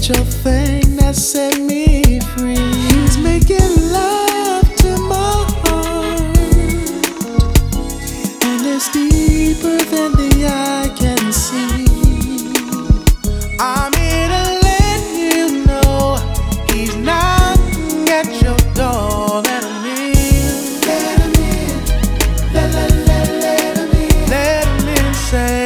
Your thing that set me free. He's making love to my heart, and it's deeper than the eye can see. I'm here to let you know he's knocking at your door. Let him in. Let him in. Let him in. Let him in. Say.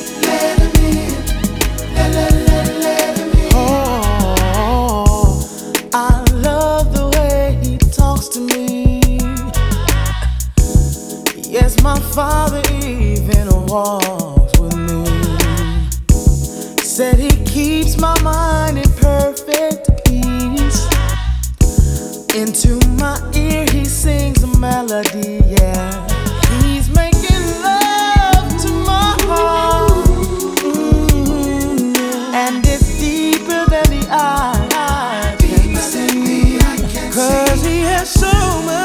Yes, my father even walks with me. Said he keeps my mind in perfect peace. Into my ear he sings a melody, yeah. He's making love to my heart, and it's deeper than the eye can see. 'Cause he has so much